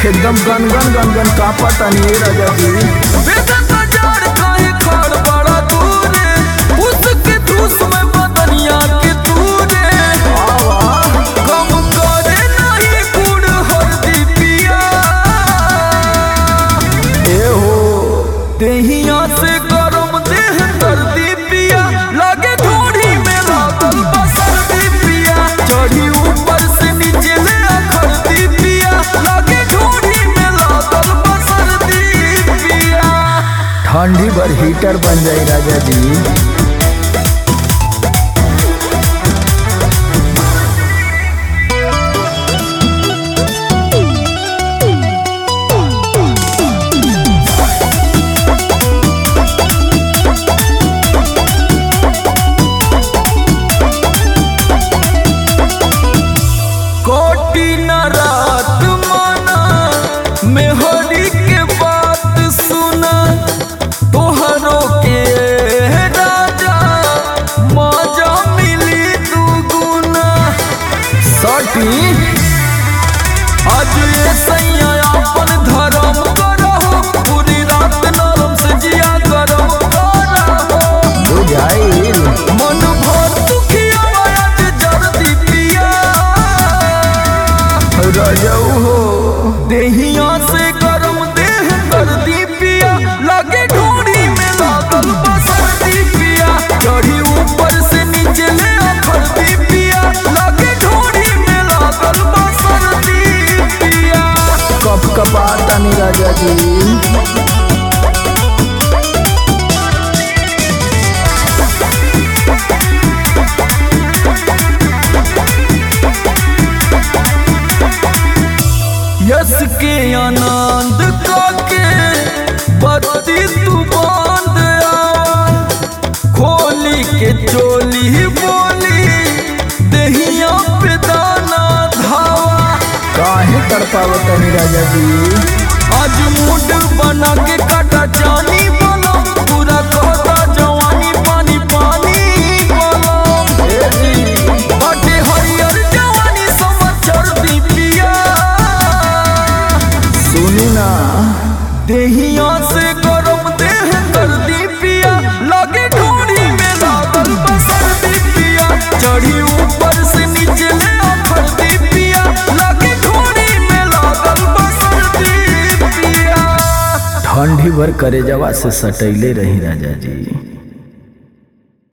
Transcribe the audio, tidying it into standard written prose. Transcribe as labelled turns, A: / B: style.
A: एकदम गन गन गन गन कांपता नहीं राजा जी।
B: बेदन बाजार काहे खाड़ बड़ा दूरे, उसके धूस में बदनिया के तूरे। कम करे नहीं गुड़ हल्दी पिया,
A: ए हो
B: देहिया से गरम देह सर्दी पिया, लागे ढोड़ी में लागल बसर्दी पिया। चढ़ी ऊपर से नीचे ले खरदी पिया, लागे ढोड़ी में लागल बसर्दी पिया।
A: ठंडी भर हीटर बन जाए राजा जी।
B: कोटी न रात माना मेहरी के बात सुना, तोहरों के राजा मजा मिली दुगुना।
A: सटी
B: आज ये सैया अपन धर्म करहो, पूरी रात नरम से जिया गरम करहो।
A: बुझाइल
B: मन भर दुखिया आज जर्दी पिया,
A: रजऊ हो
B: देहिया से गरम देह सर्दी पिया, लगे ढोड़ी में लागल बसर्दी पिया। चढ़ी ऊपर से नीचे ले खरदी पिया, लगे ढोड़ी में लागल बसर्दी पिया।
A: कप कपाता नहीं राजा जी।
B: यस के आनंद काके बत्ती तू बांध आ, खोली के चोली बोली दहिया पे दाना धावा।
A: काहे तड़पावत नहीं राजा जी।
B: आज मूड बना के काटा जानी बोलो, पूरा कहता जवानी पानी पानी बोलो। बाटे हरियर जवानी समाचार दी पिया,
A: सुनी ना
B: देहिया से गरम देह सर्दी पिया, लगे ढोड़ी में लागल बसर्दी पिया। चढ़ी ऊपर से नीचे ले खरदी पिया, लगे ढोड़ी में लागल बसर्दी पिया।
A: ठंडी भर करे जवा से सटैले रही राजा जी।